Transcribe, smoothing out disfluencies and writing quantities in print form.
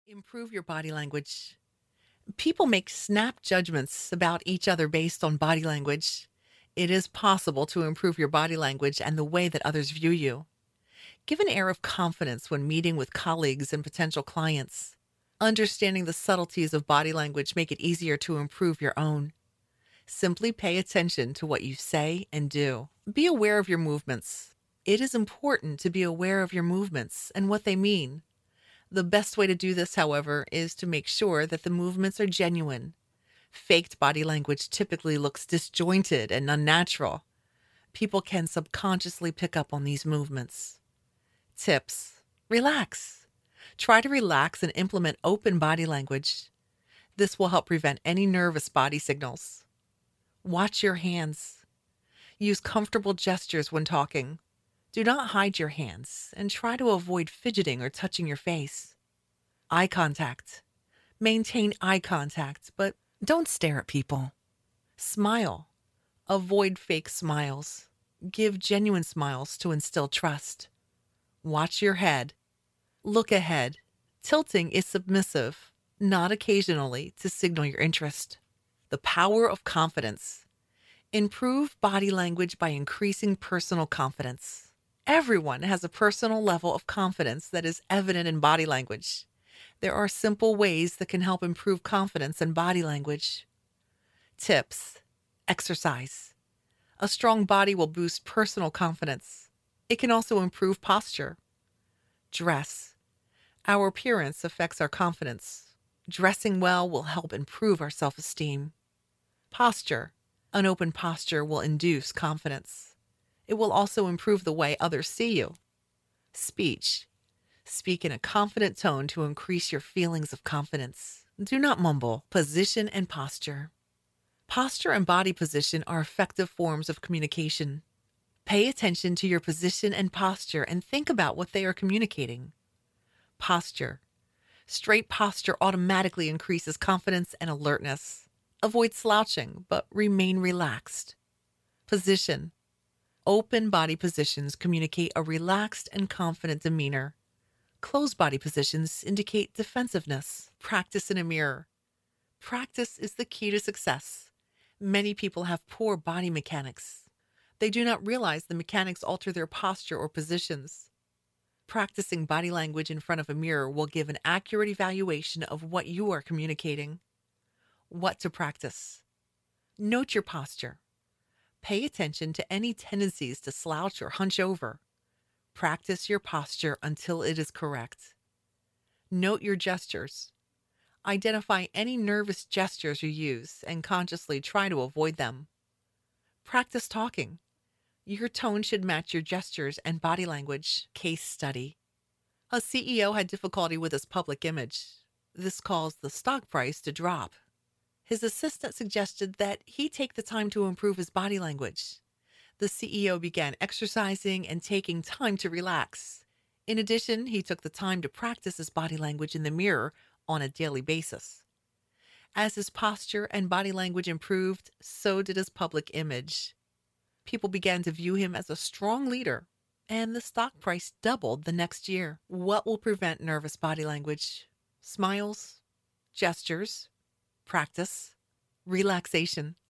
Improve your body language. People make snap judgments about each other based on body language. It is possible to improve your body language and the way that others view you. Give an air of confidence when meeting with colleagues and potential clients. Understanding the subtleties of body language make it easier to improve your own. Simply pay attention to what you say and do. Be aware of your movements. It is important to be aware of your movements and what they mean. The best way to do this, however, is to make sure that the movements are genuine. Faked body language typically looks disjointed and unnatural. People can subconsciously pick up on these movements. Tips: relax. Try to relax and implement open body language. This will help prevent any nervous body signals. Watch your hands. Use comfortable gestures when talking. Do not hide your hands and try to avoid fidgeting or touching your face. Eye contact. Maintain eye contact, but don't stare at people. Smile. Avoid fake smiles. Give genuine smiles to instill trust. Watch your head. Look ahead. Tilting is submissive, not occasionally to signal your interest. The power of confidence. Improve body language by increasing personal confidence. Everyone has a personal level of confidence that is evident in body language. There are simple ways that can help improve confidence and body language. Tips: exercise. A strong body will boost personal confidence. It can also improve posture. Dress. Our appearance affects our confidence. Dressing well will help improve our self-esteem. Posture. An open posture will induce confidence. It will also improve the way others see you. Speech. Speak in a confident tone to increase your feelings of confidence. Do not mumble. Position and posture. Posture and body position are effective forms of communication. Pay attention to your position and posture and think about what they are communicating. Posture. Straight posture automatically increases confidence and alertness. Avoid slouching, but remain relaxed. Position. Open body positions communicate a relaxed and confident demeanor. Closed body positions indicate defensiveness. Practice in a mirror. Practice is the key to success. Many people have poor body mechanics. They do not realize the mechanics alter their posture or positions. Practicing body language in front of a mirror will give an accurate evaluation of what you are communicating. What to practice. Note your posture. Pay attention to any tendencies to slouch or hunch over. Practice your posture until it is correct. Note your gestures. Identify any nervous gestures you use and consciously try to avoid them. Practice talking. Your tone should match your gestures and body language. Case study. A CEO had difficulty with his public image. This caused the stock price to drop. His assistant suggested that he take the time to improve his body language. The CEO began exercising and taking time to relax. In addition, he took the time to practice his body language in the mirror on a daily basis. As his posture and body language improved, so did his public image. People began to view him as a strong leader, and the stock price doubled the next year. What will prevent nervous body language? Smiles, gestures, practice, relaxation.